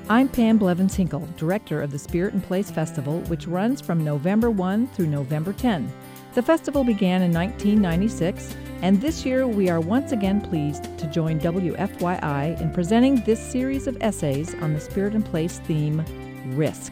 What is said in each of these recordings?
I'm Pam Blevins-Hinkle, Director of the Spirit and Place Festival, which runs from November 1 through November 10. The festival began in 1996, and this year we are once again pleased to join WFYI in presenting this series of essays on the Spirit and Place theme, Risk.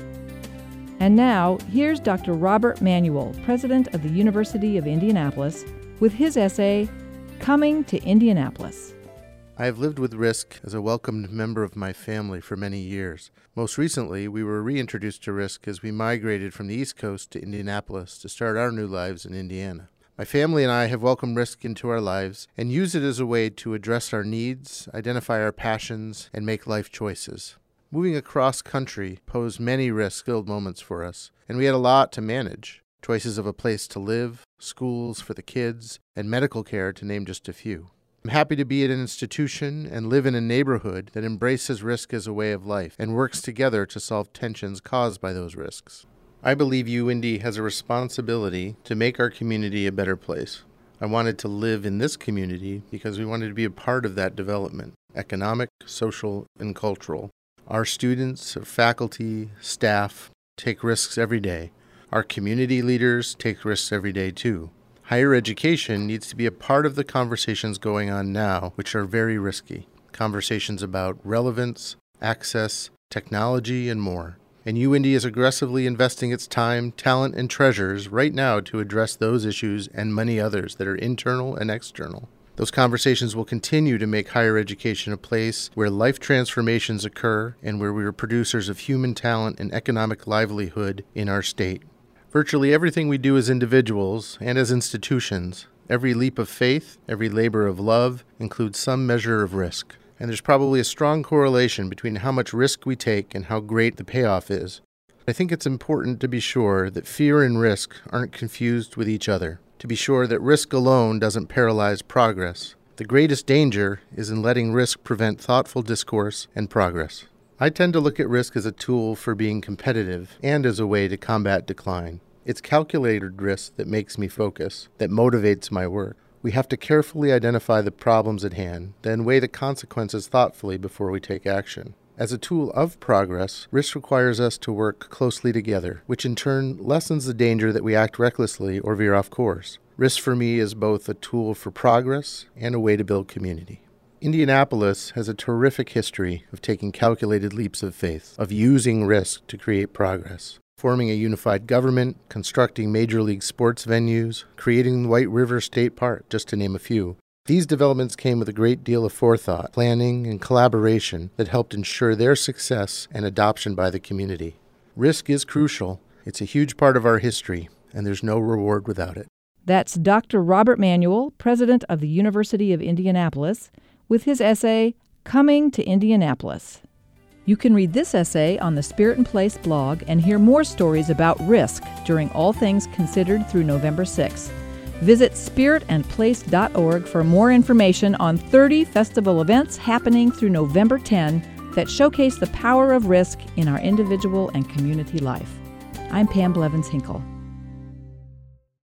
And now, here's Dr. Robert Manuel, President of the University of Indianapolis, with his essay, Coming to Indianapolis. I have lived with risk as a welcomed member of my family for many years. Most recently, we were reintroduced to risk as we migrated from the East Coast to Indianapolis to start our new lives in Indiana. My family and I have welcomed risk into our lives and use it as a way to address our needs, identify our passions, and make life choices. Moving across country posed many risk-filled moments for us, and we had a lot to manage. Choices of a place to live, schools for the kids, and medical care to name just a few. I'm happy to be at an institution and live in a neighborhood that embraces risk as a way of life and works together to solve tensions caused by those risks. I believe UIndy has a responsibility to make our community a better place. I wanted to live in this community because we wanted to be a part of that development, economic, social, and cultural. Our students, our faculty, staff take risks every day. Our community leaders take risks every day too. Higher education needs to be a part of the conversations going on now, which are very risky. Conversations about relevance, access, technology, and more. And UIndy is aggressively investing its time, talent, and treasures right now to address those issues and many others that are internal and external. Those conversations will continue to make higher education a place where life transformations occur and where we are producers of human talent and economic livelihood in our state. Virtually everything we do as individuals and as institutions, every leap of faith, every labor of love, includes some measure of risk. And there's probably a strong correlation between how much risk we take and how great the payoff is. I think it's important to be sure that fear and risk aren't confused with each other, to be sure that risk alone doesn't paralyze progress. The greatest danger is in letting risk prevent thoughtful discourse and progress. I tend to look at risk as a tool for being competitive and as a way to combat decline. It's calculated risk that makes me focus, that motivates my work. We have to carefully identify the problems at hand, then weigh the consequences thoughtfully before we take action. As a tool of progress, risk requires us to work closely together, which in turn lessens the danger that we act recklessly or veer off course. Risk for me is both a tool for progress and a way to build community. Indianapolis has a terrific history of taking calculated leaps of faith, of using risk to create progress. Forming a unified government, constructing major league sports venues, creating White River State Park, just to name a few. These developments came with a great deal of forethought, planning, and collaboration that helped ensure their success and adoption by the community. Risk is crucial. It's a huge part of our history, and there's no reward without it. That's Dr. Robert Manuel, President of the University of Indianapolis, with his essay, Coming to Indianapolis. You can read this essay on the Spirit and Place blog and hear more stories about risk during All Things Considered through November 6th. Visit spiritandplace.org for more information on 30 festival events happening through November 10 that showcase the power of risk in our individual and community life. I'm Pam Blevins-Hinkle.